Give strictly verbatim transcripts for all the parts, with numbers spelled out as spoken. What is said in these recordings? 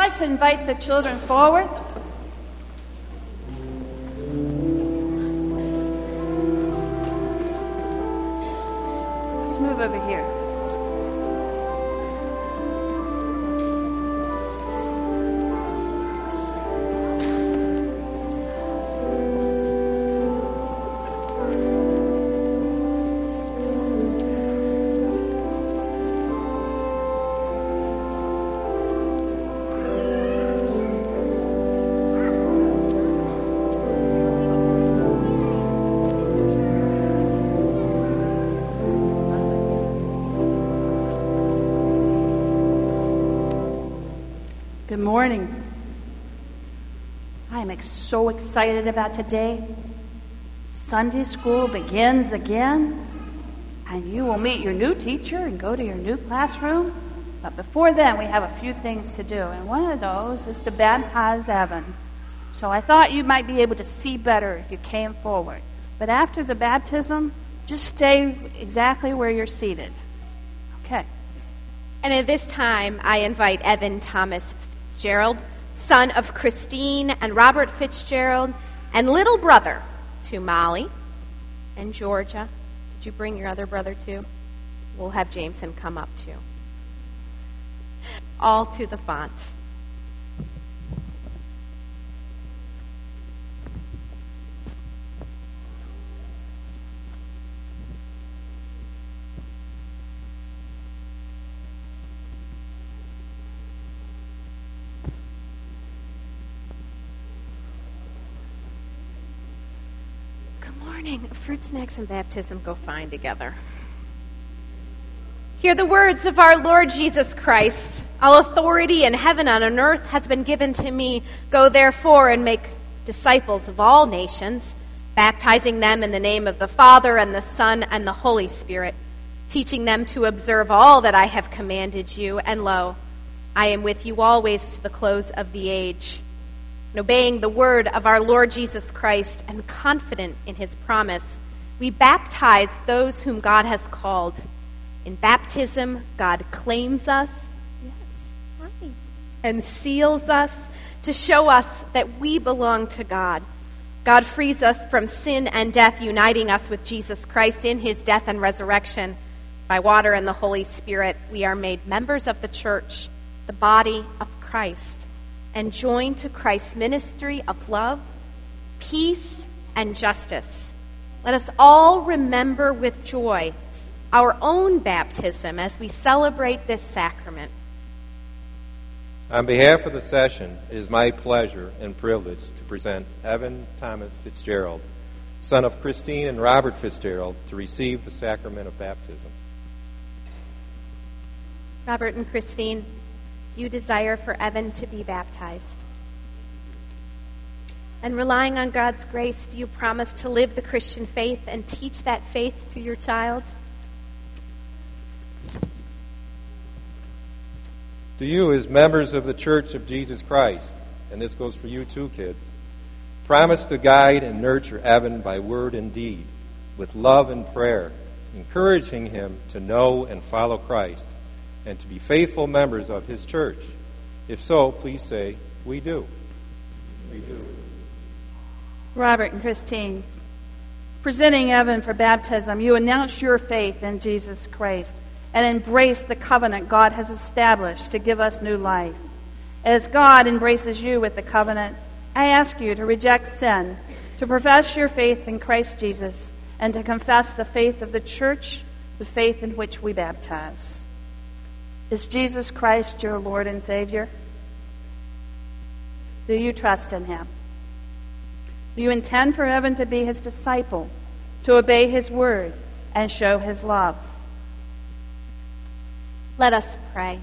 like to invite the children forward. Let's move over here. Good morning. I am ex- so excited about today. Sunday school begins again, and you will meet your new teacher and go to your new classroom. But before then, we have a few things to do, and one of those is to baptize Evan. So I thought you might be able to see better if you came forward. But after the baptism, just stay exactly where you're seated. Okay. And at this time, I invite Evan Thomas Fitzgerald, son of Christine and Robert Fitzgerald, and little brother to Molly and Georgia. Did you bring your other brother too? We'll have Jameson come up too. All to the font. Fruit snacks and baptism go fine together. Hear the words of our Lord Jesus Christ. All authority in heaven and on earth has been given to me. Go therefore and make disciples of all nations, baptizing them in the name of the Father and the Son and the Holy Spirit, teaching them to observe all that I have commanded you. And lo, I am with you always to the close of the age. And obeying the word of our Lord Jesus Christ and confident in his promise, we baptize those whom God has called. In baptism, God claims us yes, hi, and seals us to show us that we belong to God. God frees us from sin and death, uniting us with Jesus Christ in his death and resurrection. By water and the Holy Spirit, we are made members of the church, the body of Christ, and joined to Christ's ministry of love, peace, and justice. Let us all remember with joy our own baptism as we celebrate this sacrament. On behalf of the session, it is my pleasure and privilege to present Evan Thomas Fitzgerald, son of Christine and Robert Fitzgerald, to receive the sacrament of baptism. Robert and Christine, do you desire for Evan to be baptized? And relying on God's grace, do you promise to live the Christian faith and teach that faith to your child? Do you, as members of the Church of Jesus Christ, and this goes for you too, kids, promise to guide and nurture Evan by word and deed, with love and prayer, encouraging him to know and follow Christ, and to be faithful members of his church? If so, please say, we do. We do. Robert and Christine, presenting Evan for baptism, you announce your faith in Jesus Christ and embrace the covenant God has established to give us new life. As God embraces you with the covenant, I ask you to reject sin, to profess your faith in Christ Jesus, and to confess the faith of the church, the faith in which we baptize. Is Jesus Christ your Lord and Savior? Do you trust in him? Do you intend for Evan to be his disciple, to obey his word, and show his love? Let us pray.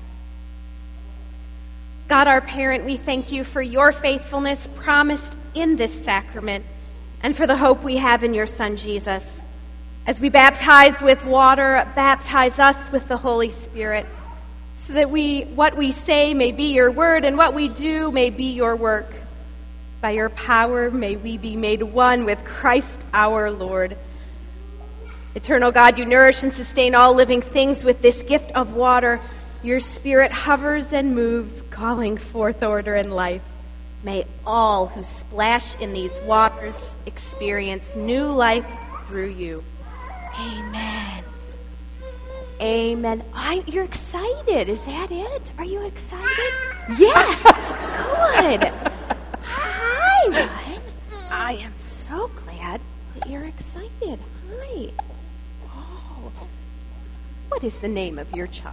God, our parent, we thank you for your faithfulness promised in this sacrament and for the hope we have in your Son, Jesus. As we baptize with water, baptize us with the Holy Spirit, so that we, what we say may be your word and what we do may be your work. By your power, may we be made one with Christ our Lord. Eternal God, you nourish and sustain all living things with this gift of water. Your Spirit hovers and moves, calling forth order and life. May all who splash in these waters experience new life through you. Amen. Amen. I, you're excited. Is that it? Are you excited? Yes. Good. Hi, Ryan. I am so glad that you're excited. Hi. Oh. What is the name of your child?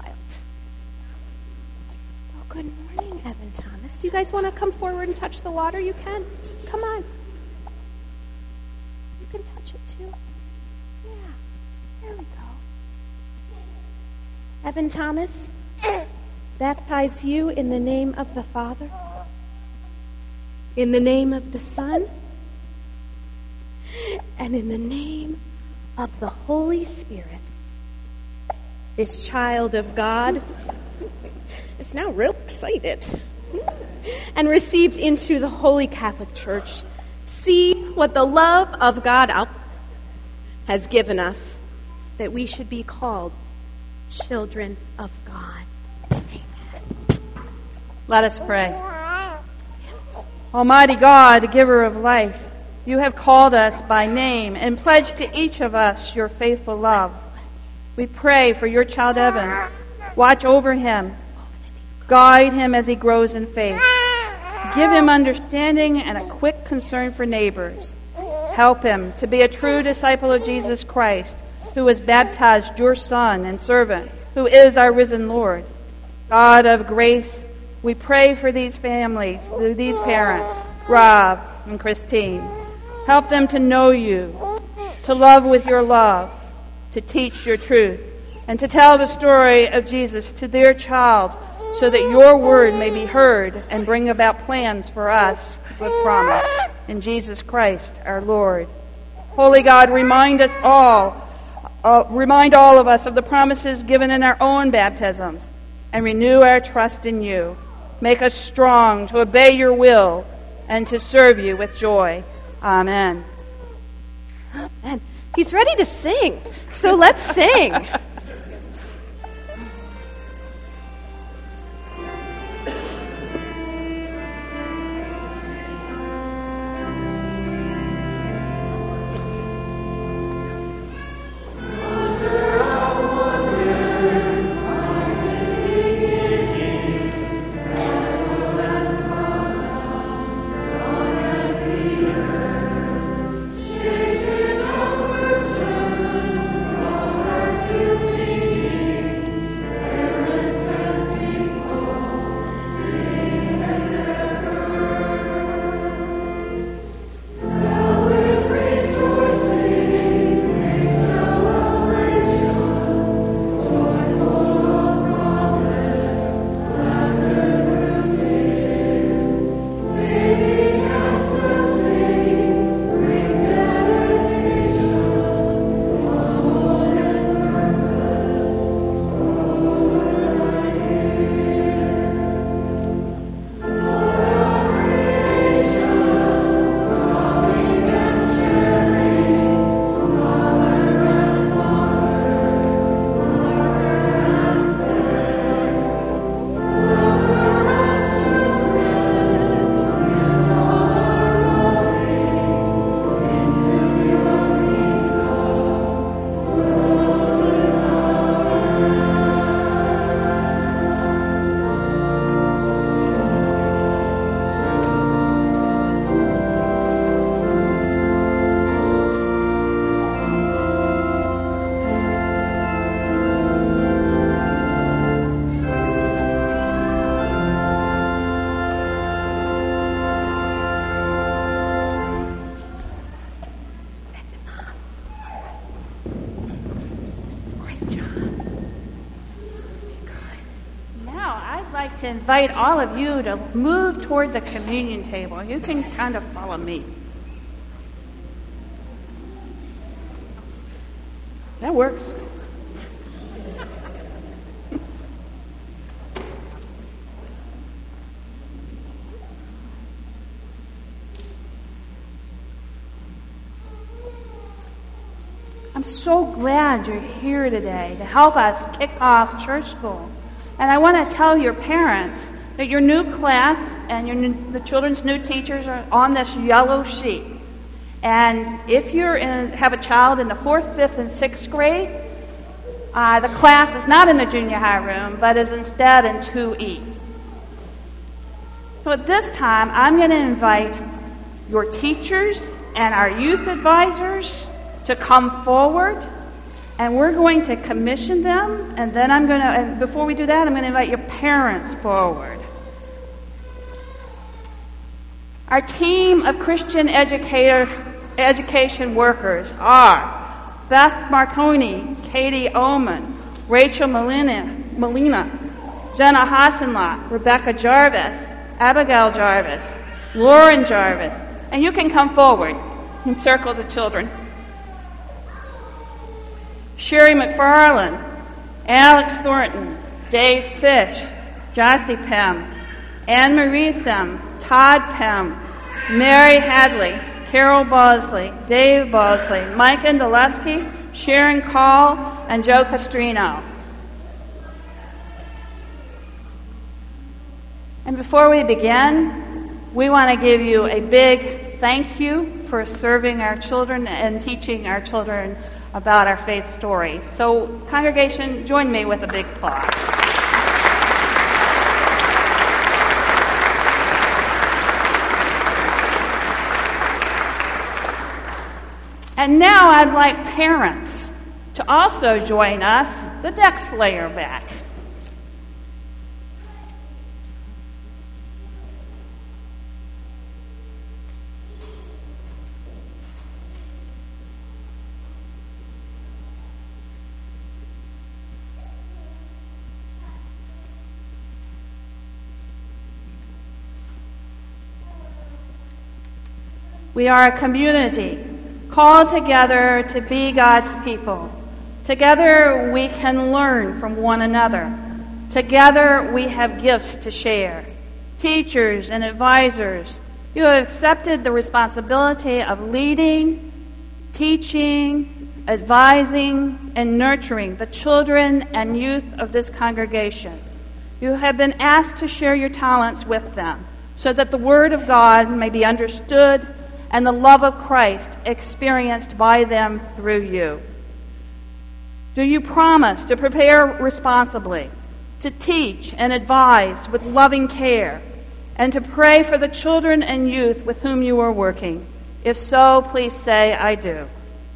Oh, good morning, Evan Thomas. Do you guys want to come forward and touch the water? You can. Come on. You can touch it too. Yeah. There we go. Evan Thomas, baptize you in the name of the Father, in the name of the Son, and in the name of the Holy Spirit. This child of God is now real excited and received into the Holy Catholic Church. See what the love of God has given us, that we should be called children of God. Amen. Let us pray. Almighty God, giver of life, you have called us by name and pledged to each of us your faithful love. We pray for your child Evan. Watch over him. Guide him as he grows in faith. Give him understanding and a quick concern for neighbors. Help him to be a true disciple of Jesus Christ, who has baptized your Son and servant, who is our risen Lord. God of grace, we pray for these families, these parents, Rob and Christine. Help them to know you, to love with your love, to teach your truth, and to tell the story of Jesus to their child, so that your word may be heard and bring about plans for us with promise. In Jesus Christ, our Lord. Holy God, remind us all Uh, remind all of us of the promises given in our own baptisms, and renew our trust in you. Make us strong to obey your will and to serve you with joy. Amen. Amen. He's ready to sing, so let's sing. To invite all of you to move toward the communion table. You can kind of follow me. That works. I'm so glad you're here today to help us kick off church school. And I want to tell your parents that your new class and your new, the children's new teachers are on this yellow sheet. And if you have a child in the fourth, fifth, and sixth grade, uh, the class is not in the junior high room, but is instead in two E. So at this time, I'm going to invite your teachers and our youth advisors to come forward, and we're going to commission them, and then I'm going to, and before we do that, I'm going to invite your parents forward. Our team of Christian educator, education workers are Beth Marconi, Katie Ullman, Rachel Molina, Molina, Jenna Hassenlot, Rebecca Jarvis, Abigail Jarvis, Lauren Jarvis, and you can come forward and circle the children. Sherry McFarland, Alex Thornton, Dave Fish, Jossie Pym, Anne Marie Sim, Todd Pym, Mary Hadley, Carol Bosley, Dave Bosley, Mike Andaleski, Sharon Call, and Joe Castrino. And before we begin, we want to give you a big thank you for serving our children and teaching our children about our faith story. So, congregation, join me with a big applause. And now I'd like parents to also join us, the next layer back. We are a community called together to be God's people. Together we can learn from one another. Together we have gifts to share. Teachers and advisors, you have accepted the responsibility of leading, teaching, advising, and nurturing the children and youth of this congregation. You have been asked to share your talents with them so that the Word of God may be understood and the love of Christ experienced by them through you. Do you promise to prepare responsibly, to teach and advise with loving care, and to pray for the children and youth with whom you are working? If so, please say, I do.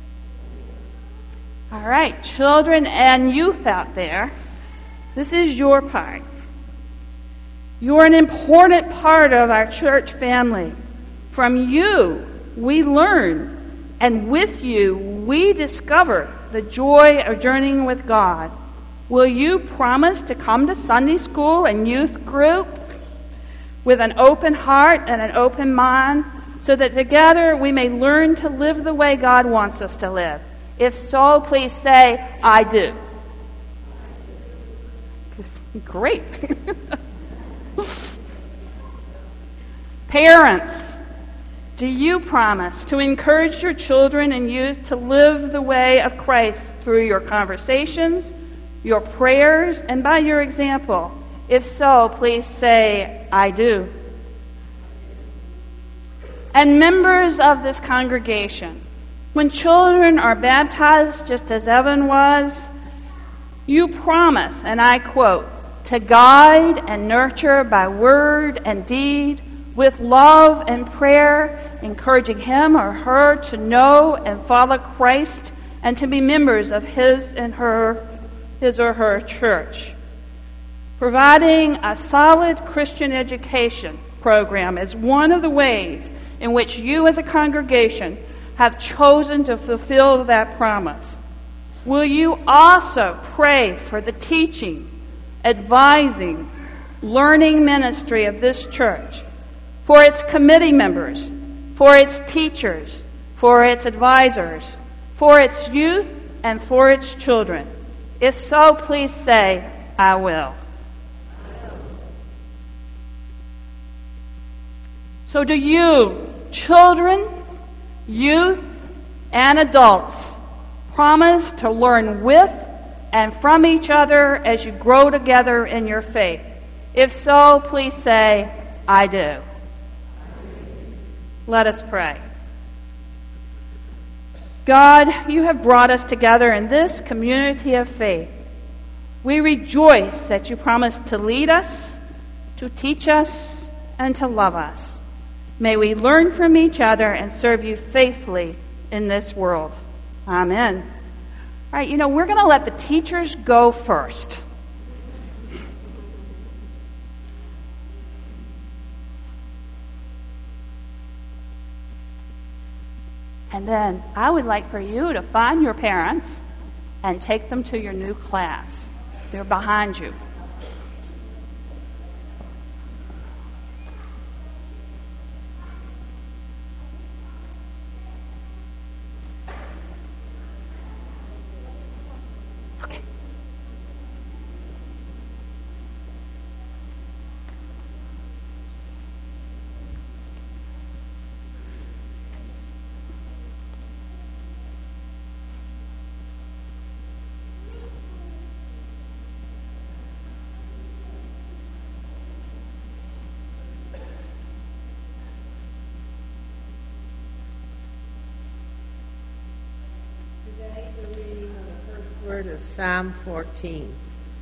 All right, children and youth out there, this is your part. You're an important part of our church family. From you, we learn, and with you, we discover the joy of journeying with God. Will you promise to come to Sunday school and youth group with an open heart and an open mind so that together we may learn to live the way God wants us to live? If so, please say, I do. Great. Parents, do you promise to encourage your children and youth to live the way of Christ through your conversations, your prayers, and by your example? If so, please say, I do. And members of this congregation, when children are baptized, just as Evan was, you promise, and I quote, to guide and nurture by word and deed, with love and prayer, encouraging him or her to know and follow Christ and to be members of his and her, his or her church. Providing a solid Christian education program is one of the ways in which you as a congregation have chosen to fulfill that promise. Will you also pray for the teaching, advising, learning ministry of this church, for its committee members, for its teachers, for its advisors, for its youth, and for its children? If so, please say, I will. So do you, children, youth, and adults, promise to learn with and from each other as you grow together in your faith? If so, please say, I do. Let us pray. God, you have brought us together in this community of faith. We rejoice that you promised to lead us, to teach us, and to love us. May we learn from each other and serve you faithfully in this world. Amen. All right, you know, we're going to let the teachers go first. And then I would like for you to find your parents and take them to your new class. They're behind you. Word is Psalm fourteen.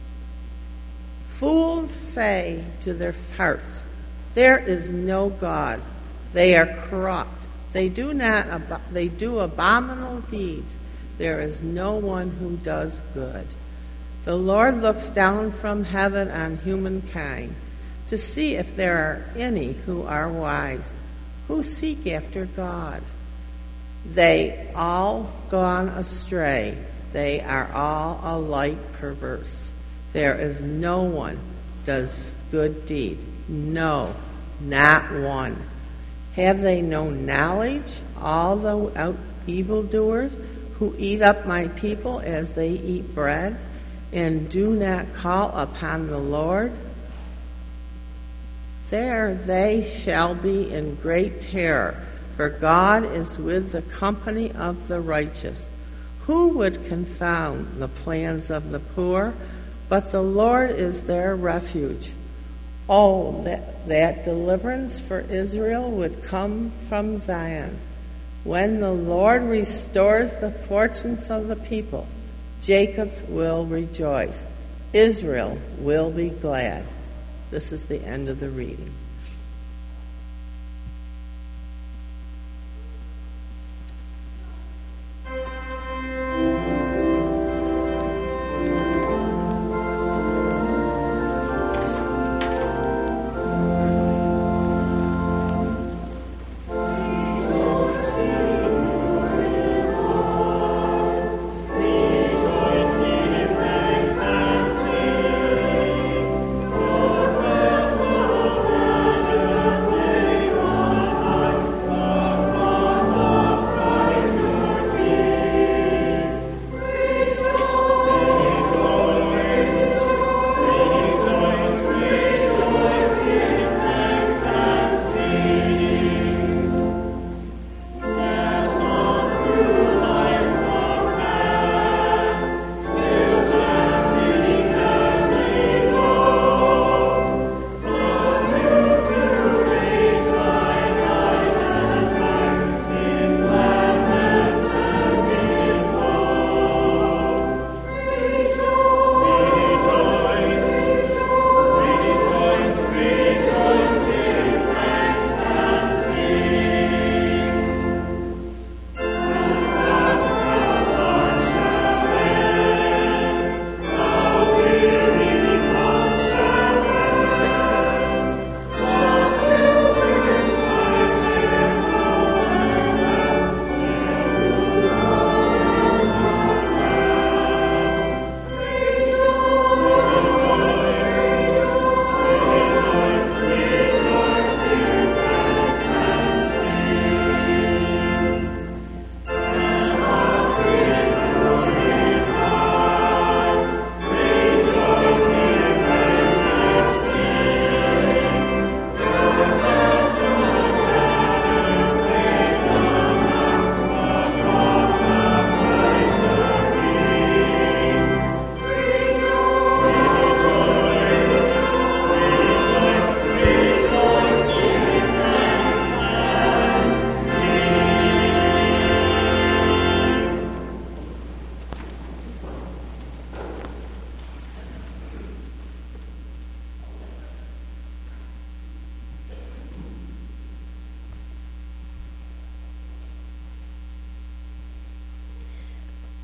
Fools say to their hearts, there is no God. They are corrupt. They do not. Ab- they do abominable deeds. There is no one who does good. The Lord looks down from heaven on humankind to see if there are any who are wise, who seek after God. They all gone astray. They are all alike perverse. There is no one does good deed. No, not one. Have they no knowledge, all the evildoers who eat up my people as they eat bread, and do not call upon the Lord? There they shall be in great terror, for God is with the company of the righteous. Who would confound the plans of the poor? But the Lord is their refuge. Oh, that, that deliverance for Israel would come from Zion. When the Lord restores the fortunes of the people, Jacob will rejoice. Israel will be glad. This is the end of the reading. Thank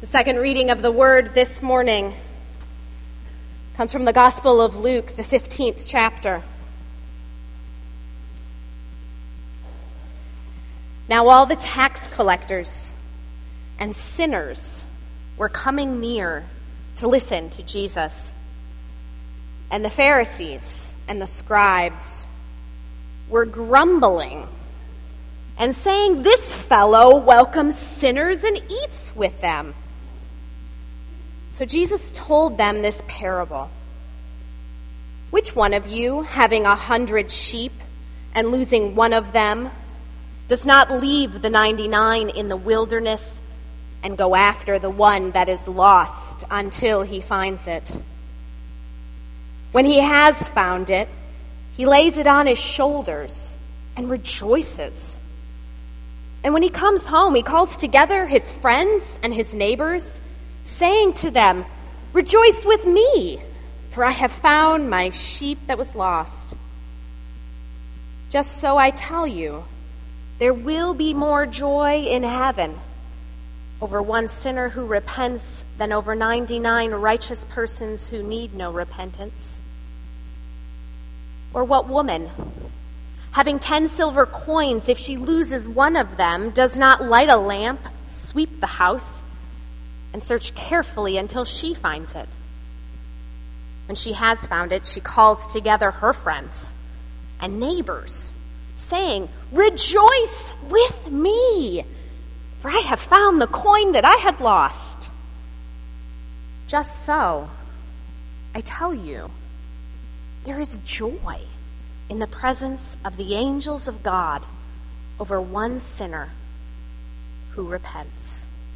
The second reading of the Word this morning comes from the Gospel of Luke, the fifteenth chapter. Now all the tax collectors and sinners were coming near to listen to Jesus. And the Pharisees and the scribes were grumbling and saying, "This fellow welcomes sinners and eats with them." So Jesus told them this parable. "Which one of you, having a hundred sheep and losing one of them, does not leave the ninety-nine in the wilderness and go after the one that is lost until he finds it? When he has found it, he lays it on his shoulders and rejoices. And when he comes home, he calls together his friends and his neighbors, saying to them, 'Rejoice with me, for I have found my sheep that was lost.' Just so I tell you, there will be more joy in heaven over one sinner who repents than over ninety-nine righteous persons who need no repentance. Or what woman, having ten silver coins, if she loses one of them, does not light a lamp, sweep the house, and search carefully until she finds it? When she has found it, she calls together her friends and neighbors, saying, 'Rejoice with me, for I have found the coin that I had lost.' Just so, I tell you, there is joy in the presence of the angels of God over one sinner who repents."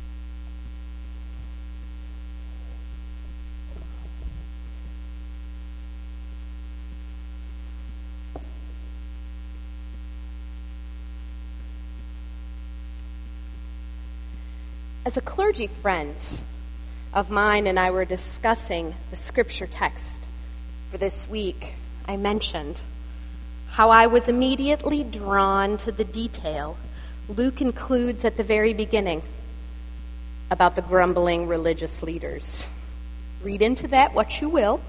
As a clergy friend of mine and I were discussing the scripture text for this week, I mentioned how I was immediately drawn to the detail Luke includes at the very beginning about the grumbling religious leaders. Read into that what you will.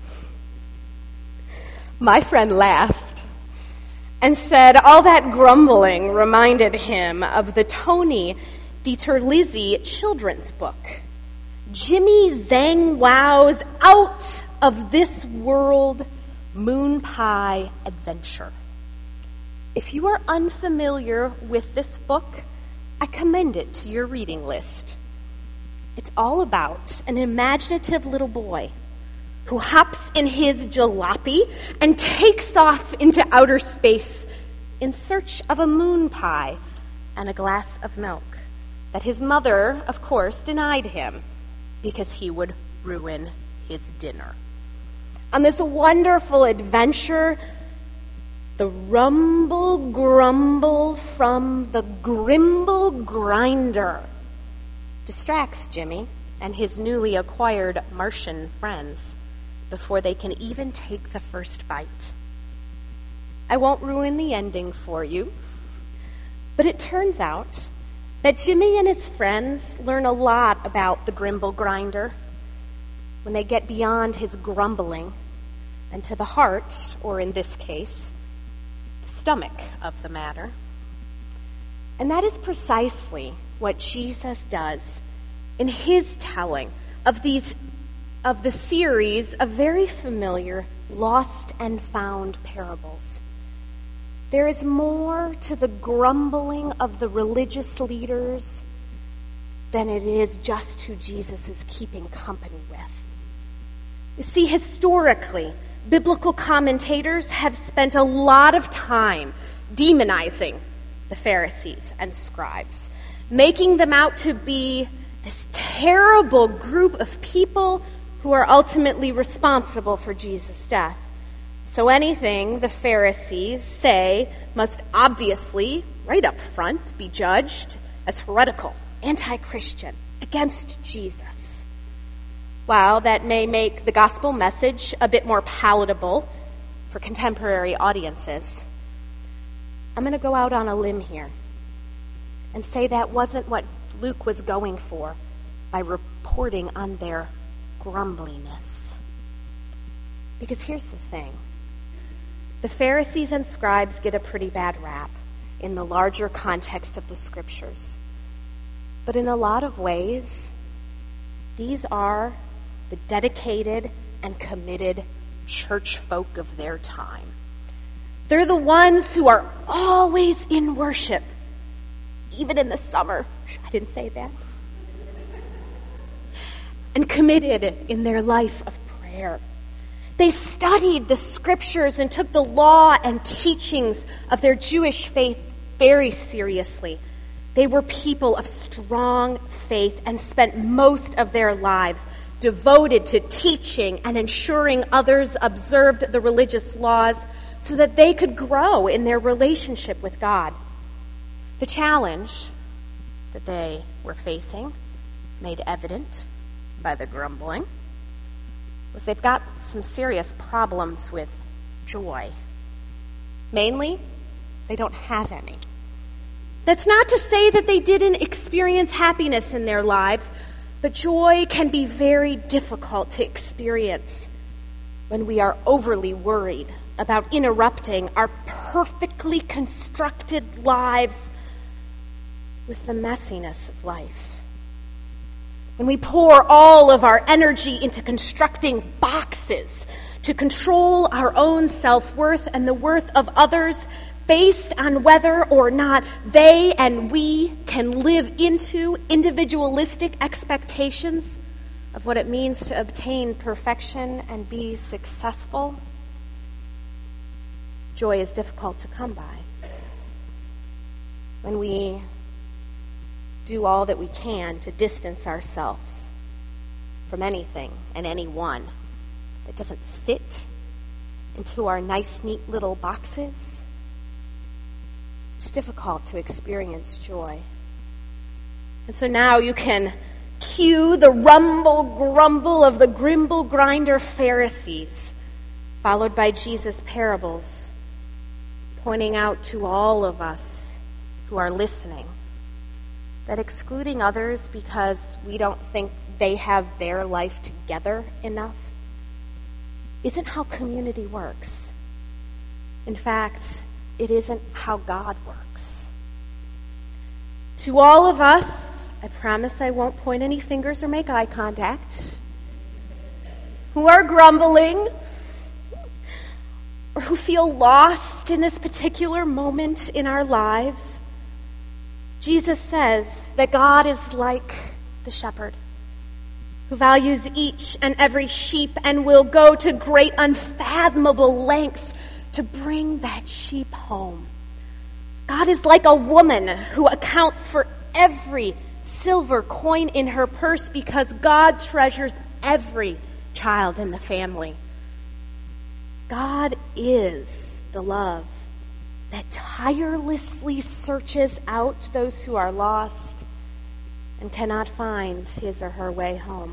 My friend laughed and said all that grumbling reminded him of the Tony DiTerlizzi children's book, Jimmy Zhang Wow's Out of This World Moon Pie Adventure. If you are unfamiliar with this book, I commend it to your reading list. It's all about an imaginative little boy who hops in his jalopy and takes off into outer space in search of a moon pie and a glass of milk that his mother, of course, denied him because he would ruin his dinner. On this wonderful adventure, the rumble grumble from the Grimble Grinder distracts Jimmy and his newly acquired Martian friends before they can even take the first bite. I won't ruin the ending for you, but it turns out that Jimmy and his friends learn a lot about the Grimble Grinder when they get beyond his grumbling and to the heart, or in this case, the stomach of the matter. And that is precisely what Jesus does in his telling of these of the series of very familiar lost and found parables. There is more to the grumbling of the religious leaders than it is just who Jesus is keeping company with. You see, historically, biblical commentators have spent a lot of time demonizing the Pharisees and scribes, making them out to be this terrible group of people who are ultimately responsible for Jesus' death. So anything the Pharisees say must obviously, right up front, be judged as heretical, anti-Christian, against Jesus. While that may make the gospel message a bit more palatable for contemporary audiences, I'm going to go out on a limb here and say that wasn't what Luke was going for by reporting on their grumbliness. Because here's the thing. The Pharisees and scribes get a pretty bad rap in the larger context of the scriptures. But in a lot of ways, these are the dedicated and committed church folk of their time. They're the ones who are always in worship, even in the summer. I didn't say that. And committed in their life of prayer. They studied the scriptures and took the law and teachings of their Jewish faith very seriously. They were people of strong faith and spent most of their lives devoted to teaching and ensuring others observed the religious laws so that they could grow in their relationship with God. The challenge that they were facing, made evident by the grumbling, was they've got some serious problems with joy. Mainly, they don't have any. That's not to say that they didn't experience happiness in their lives, but joy can be very difficult to experience when we are overly worried about interrupting our perfectly constructed lives with the messiness of life. When we pour all of our energy into constructing boxes to control our own self-worth and the worth of others based on whether or not they and we can live into individualistic expectations of what it means to obtain perfection and be successful, joy is difficult to come by. When we do all that we can to distance ourselves from anything and anyone that doesn't fit into our nice, neat little boxes, it's difficult to experience joy. And so now you can cue the rumble grumble of the grimble grinder Pharisees, followed by Jesus' parables, pointing out to all of us who are listening that excluding others because we don't think they have their life together enough isn't how community works. In fact, it isn't how God works. To all of us, I promise I won't point any fingers or make eye contact, who are grumbling or who feel lost in this particular moment in our lives, Jesus says that God is like the shepherd who values each and every sheep and will go to great unfathomable lengths to bring that sheep home. God is like a woman who accounts for every silver coin in her purse because God treasures every child in the family. God is the love that tirelessly searches out those who are lost and cannot find his or her way home.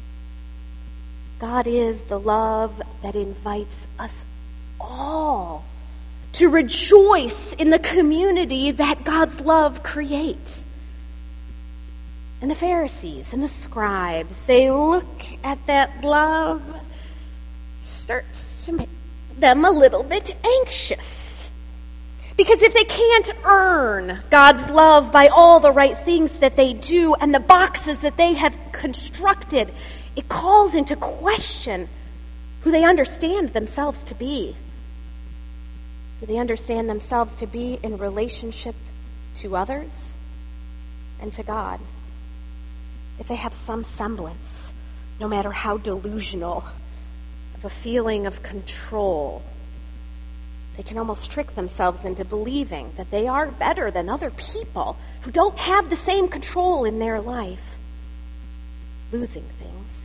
God is the love that invites us all to rejoice in the community that God's love creates. And the Pharisees and the scribes, they look at that love, starts to make them a little bit anxious. Because if they can't earn God's love by all the right things that they do and the boxes that they have constructed, it calls into question who they understand themselves to be. Who they understand themselves to be in relationship to others and to God. If they have some semblance, no matter how delusional, of a feeling of control, they can almost trick themselves into believing that they are better than other people who don't have the same control in their life, losing things.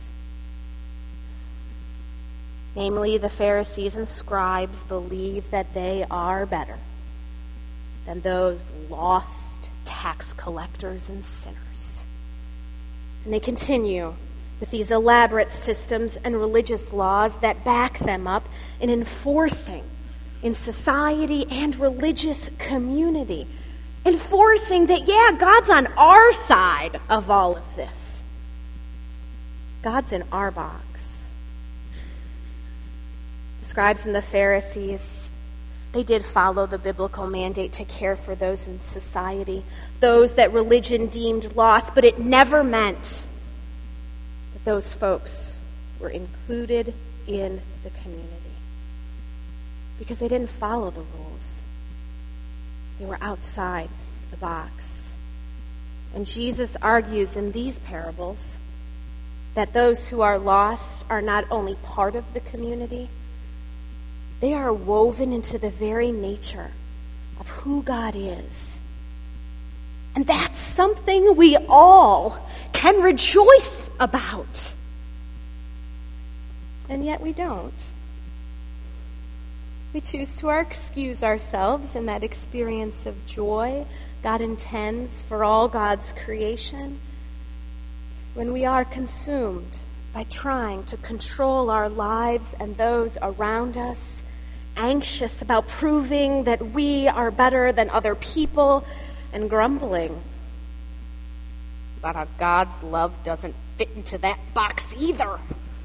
Namely, the Pharisees and scribes believe that they are better than those lost tax collectors and sinners. And they continue with these elaborate systems and religious laws that back them up in enforcing in society and religious community. Enforcing that, yeah, God's on our side of all of this. God's in our box. The scribes and the Pharisees, they did follow the biblical mandate to care for those in society, those that religion deemed lost, but it never meant that those folks were included in the community because they didn't follow the rules. They were outside the box. And Jesus argues in these parables that those who are lost are not only part of the community, they are woven into the very nature of who God is. And that's something we all can rejoice about. And yet we don't. We choose to excuse ourselves in that experience of joy God intends for all God's creation when we are consumed by trying to control our lives and those around us, anxious about proving that we are better than other people, and grumbling about how God's love doesn't fit into that box either.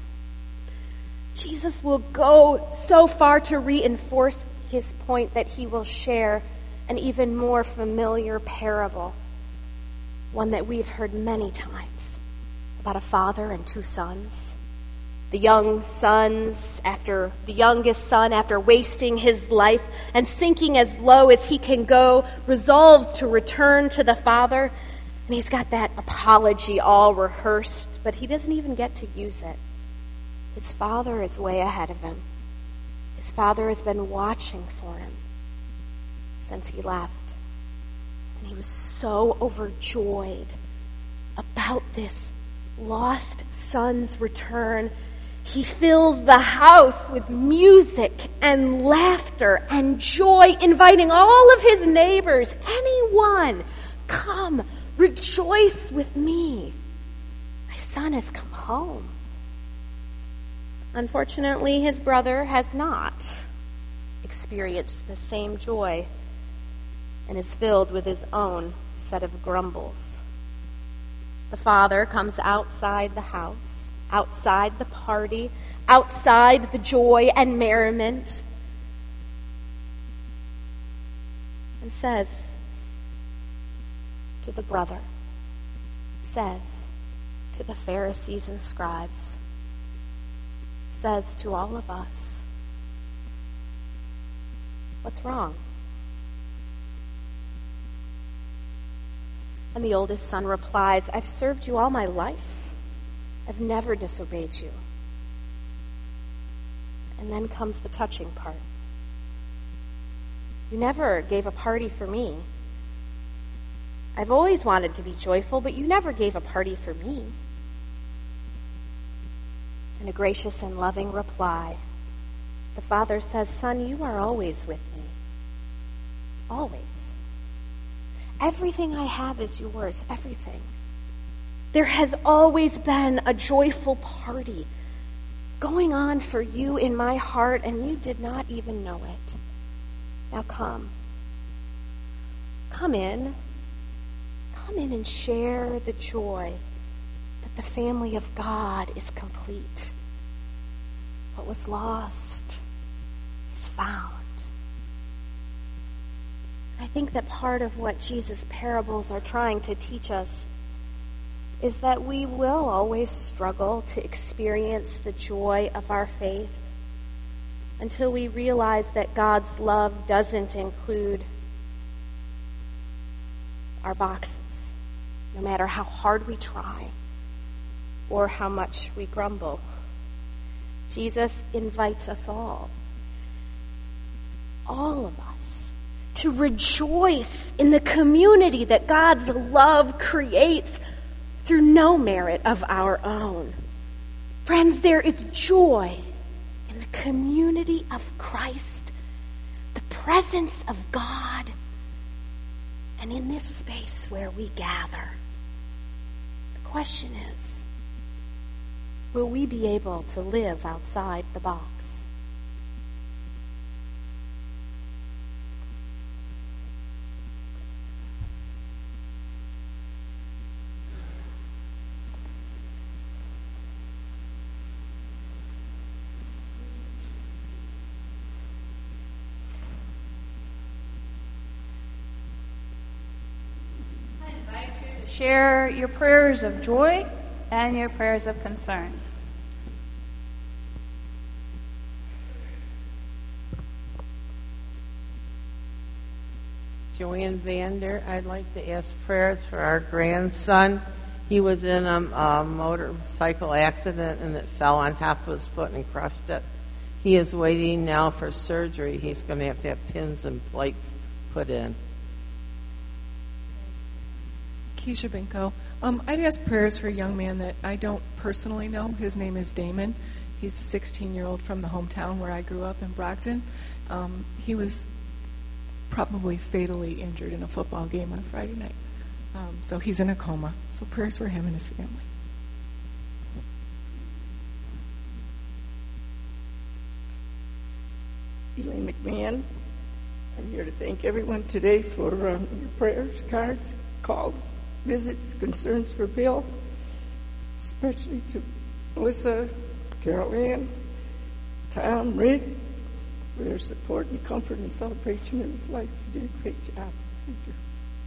Jesus will go so far to reinforce his point that he will share an even more familiar parable, one that we've heard many times, about a father and two sons. The young sons, after the youngest son, after wasting his life and sinking as low as he can go, resolved to return to the father. And he's got that apology all rehearsed, but he doesn't even get to use it. His father is way ahead of him. His father has been watching for him since he left. And he was so overjoyed about this lost son's return. He fills the house with music and laughter and joy, inviting all of his neighbors, anyone, come, rejoice with me. My son has come home. Unfortunately, his brother has not experienced the same joy and is filled with his own set of grumbles. The father comes outside the house, outside the party, outside the joy and merriment, and says to the brother, says to the Pharisees and scribes, says to all of us, what's wrong? And the oldest son replies, I've served you all my life. I've never disobeyed you. And then comes the touching part. You never gave a party for me. I've always wanted to be joyful, but you never gave a party for me. In a gracious and loving reply, the father says, Son, you are always with me. Always. Everything I have is yours, everything. There has always been a joyful party going on for you in my heart, and you did not even know it. Now come. Come in. Come in and share the joy that the family of God is complete. What was lost is found. I think that part of what Jesus' parables are trying to teach us is that we will always struggle to experience the joy of our faith until we realize that God's love doesn't include our boxes, no matter how hard we try or how much we grumble. Jesus invites us all, all of us, to rejoice in the community that God's love creates through no merit of our own. Friends, there is joy in the community of Christ, the presence of God, and in this space where we gather. The question is, will we be able to live outside the box? share your prayers of joy and your prayers of concern. Joanne Vander, I'd like to ask prayers for our grandson. He was in a, a motorcycle accident and it fell on top of his foot and crushed it. He is waiting now for surgery. He's going to have to have pins and plates put in. Keisha Binko. Um, I'd ask prayers for a young man that I don't personally know. His name is Damon. He's a sixteen-year-old from the hometown where I grew up in Brockton. Um, he was probably fatally injured in a football game on Friday night. Um, so he's in a coma. So prayers for him and his family. Elaine McMahon. I'm here to thank everyone today for um, your prayers, cards, calls, visits, concerns for Bill, especially to Melissa, Carol Ann, Tom, Rick, for their support and comfort and celebration of his life. You did a great job. Thank you.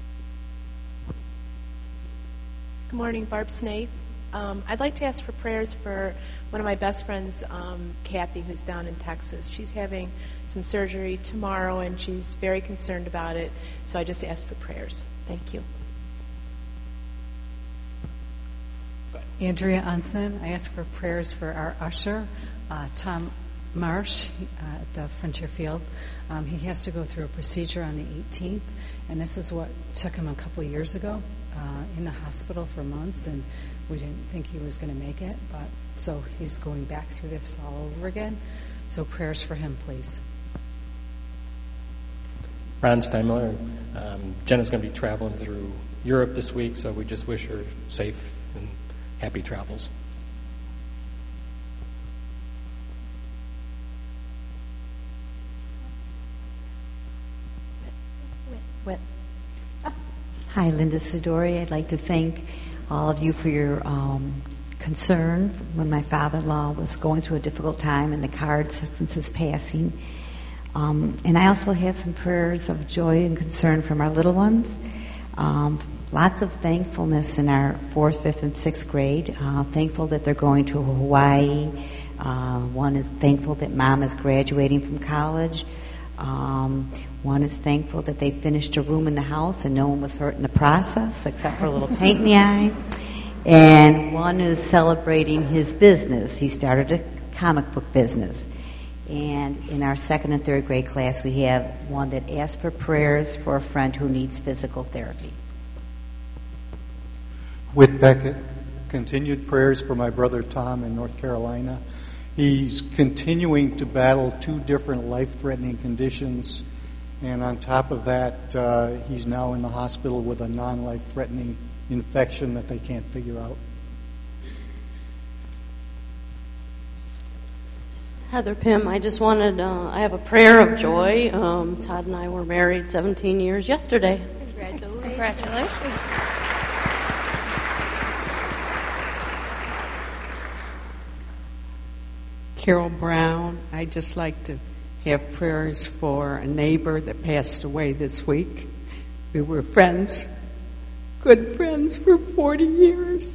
Good morning, Barb Snaith. Um, I'd like to ask for prayers for one of my best friends, um, Kathy, who's down in Texas. She's having some surgery tomorrow, and she's very concerned about it. So I just ask for prayers. Thank you. Andrea Unson. I ask for prayers for our usher, uh, Tom Marsh, uh, at the Frontier Field. Um, he has to go through a procedure on the eighteenth, and this is what took him a couple of years ago uh, in the hospital for months, and we didn't think he was going to make it, but so he's going back through this all over again. So prayers for him, please. Ron Steinmiller. Um, Jenna's going to be traveling through Europe this week, so we just wish her safe and happy travels. Whit. Hi, Linda Sidori. I'd like to thank all of you for your um, concern when my father-in-law was going through a difficult time and the cards since his passing. Um, and I also have some prayers of joy and concern from our little ones. Um, lots of thankfulness in our fourth, fifth, and sixth grade. Uh, thankful that they're going to Hawaii. Uh, one is thankful that mom is graduating from college. Um, one is thankful that they finished a room in the house and no one was hurt in the process except for a little paint in the eye. And one is celebrating his business. He started a comic book business. And in our second and third grade class, we have one that asked for prayers for a friend who needs physical therapy. Whit Beckett, continued prayers for my brother Tom in North Carolina. He's continuing to battle two different life-threatening conditions, and on top of that, uh, he's now in the hospital with a non-life-threatening infection that they can't figure out. Heather Pym, I just wanted, uh, I have a prayer of joy. Um, Todd and I were married seventeen years yesterday. Congratulations. Congratulations. Carol Brown, I'd just like to have prayers for a neighbor that passed away this week. We were friends, good friends for forty years.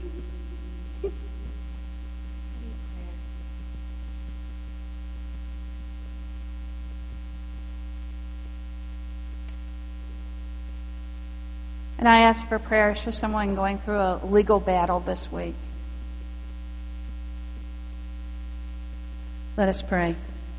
And I ask for prayers for someone going through a legal battle this week. Let us pray.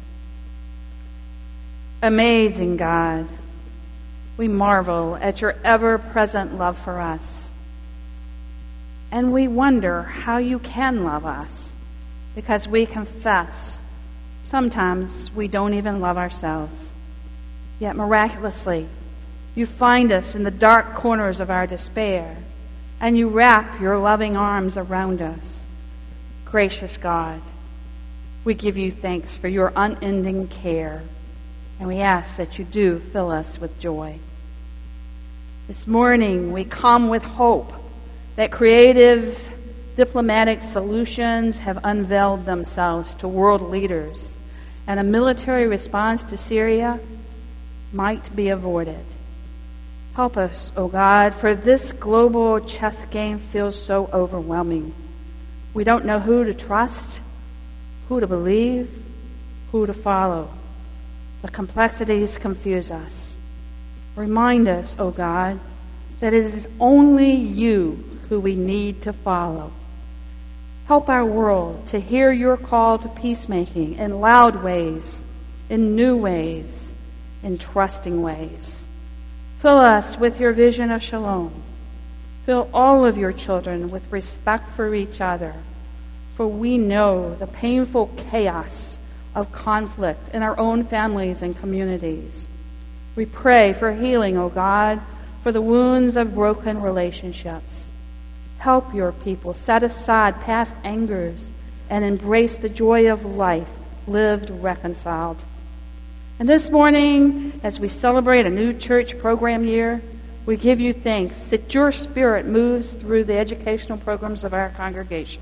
Amazing God, we marvel at your ever-present love for us. And we wonder how you can love us, because we confess sometimes we don't even love ourselves. Yet miraculously, you find us in the dark corners of our despair, and you wrap your loving arms around us. Gracious God, we give you thanks for your unending care, and we ask that you do fill us with joy. This morning, we come with hope that creative diplomatic solutions have unveiled themselves to world leaders, and a military response to Syria might be avoided. Help us, O God, for this global chess game feels so overwhelming. We don't know who to trust, who to believe, who to follow. The complexities confuse us. Remind us, O God, that it is only you who we need to follow. Help our world to hear your call to peacemaking in loud ways, in new ways, in trusting ways. Fill us with your vision of shalom. Fill all of your children with respect for each other, for we know the painful chaos of conflict in our own families and communities. We pray for healing, O God, for the wounds of broken relationships. Help your people set aside past angers and embrace the joy of life lived reconciled. And this morning, as we celebrate a new church program year, we give you thanks that your Spirit moves through the educational programs of our congregation.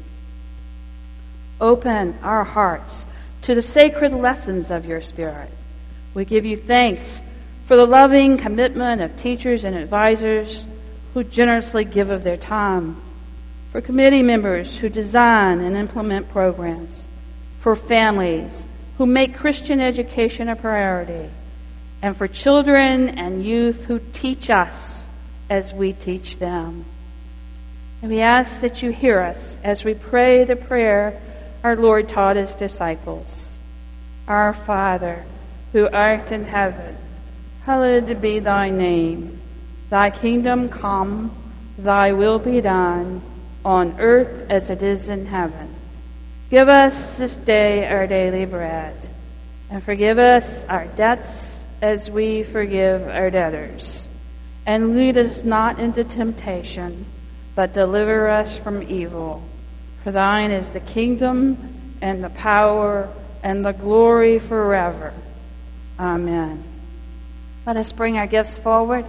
Open our hearts to the sacred lessons of your Spirit. We give you thanks for the loving commitment of teachers and advisors who generously give of their time, for committee members who design and implement programs, for families who make Christian education a priority, and for children and youth who teach us as we teach them. And we ask that you hear us as we pray the prayer our Lord taught his disciples. Our Father, who art in heaven, hallowed be thy name. Thy kingdom come, thy will be done, on earth as it is in heaven. Give us this day our daily bread, and forgive us our debts as we forgive our debtors. And lead us not into temptation, but deliver us from evil. For thine is the kingdom, and the power, and the glory forever. Amen. Let us bring our gifts forward.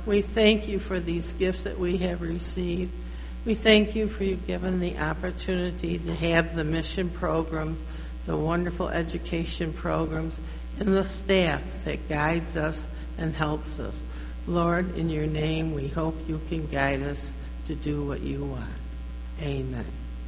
We thank you for these gifts that we have received. We thank you for you giving the opportunity to have the mission programs, the wonderful education programs, and the staff that guides us and helps us. Lord, in your name, we hope you can guide us to do what you want. Amen.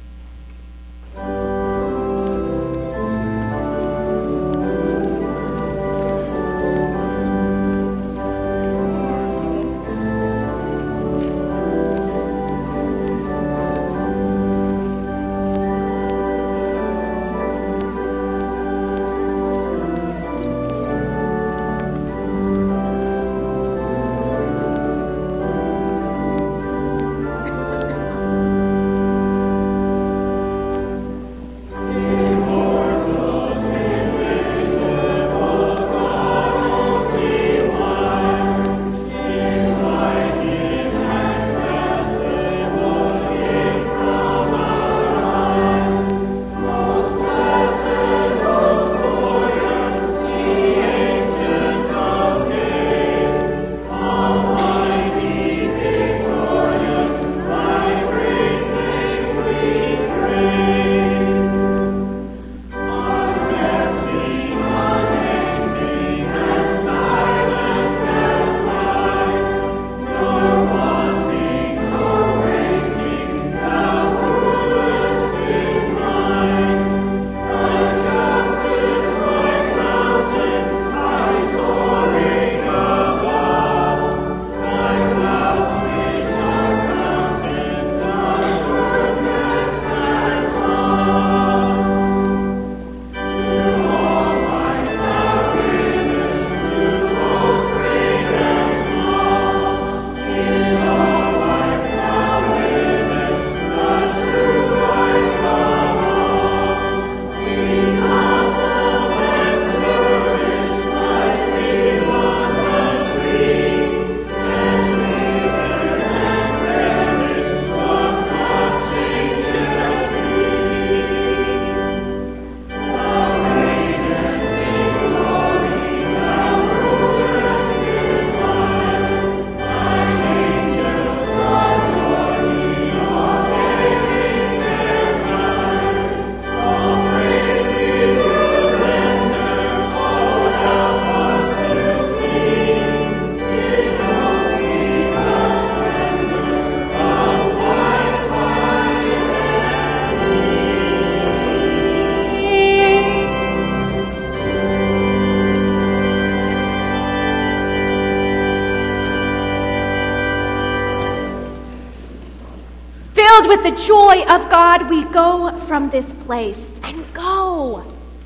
With the joy of God, we go from this place. And go.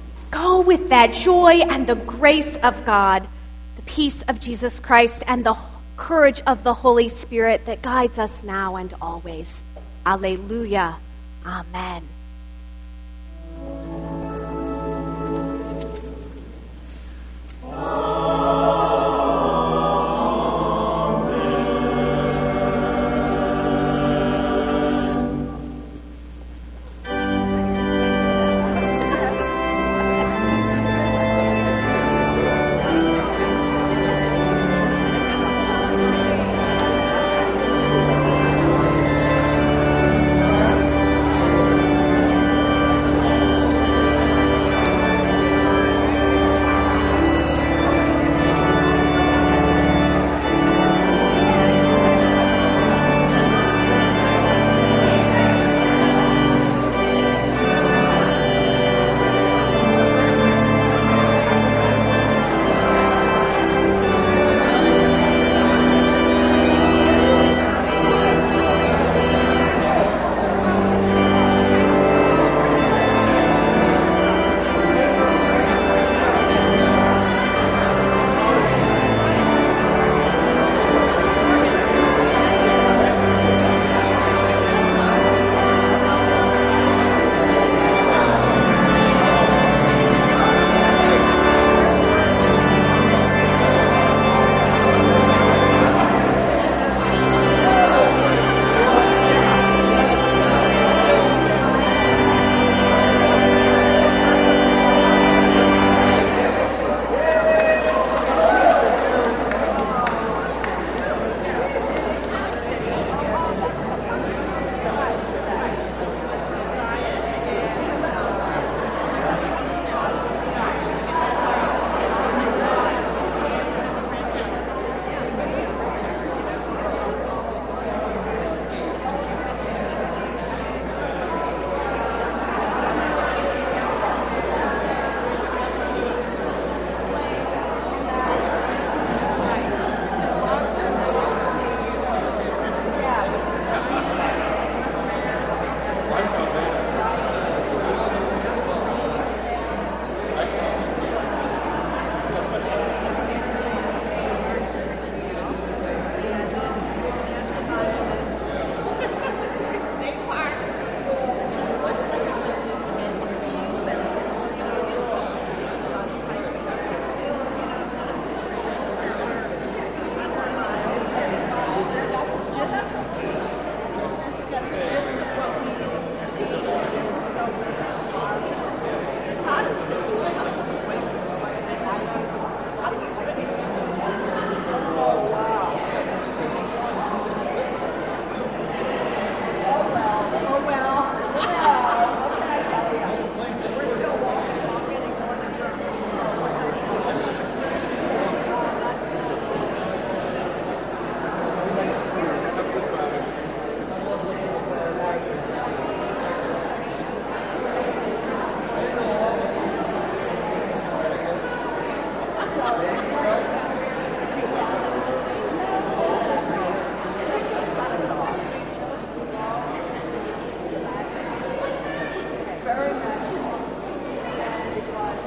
Go with that joy and the grace of God, the peace of Jesus Christ, and the courage of the Holy Spirit that guides us now and always. Alleluia. Amen.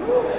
Woo.